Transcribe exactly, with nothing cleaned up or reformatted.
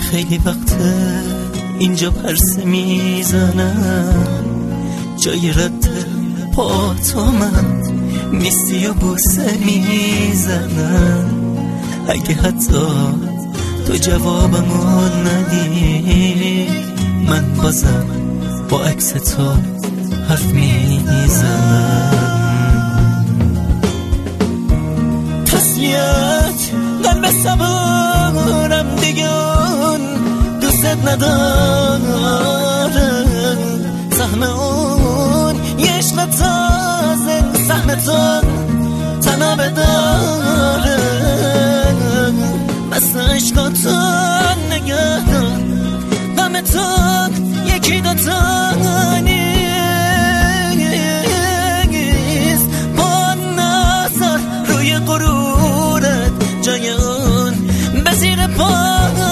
خیلی وقته اینجا پرسه میزنم، جای رد پا تو من میسی و بوسه میزنم. اگه حتی تو جوابمو ندی، من بازم با عکس تو حرف میزنم. تسلیت قلب صبورم دیگه اون دوست ندارم. سهم اون یه عشق تازه، سهم تو تنها بدارم. مثل عشقاتو نگه دار، غم تو یکی دوتا نیست. با نظر روی غرورت، جای اون به زیر پا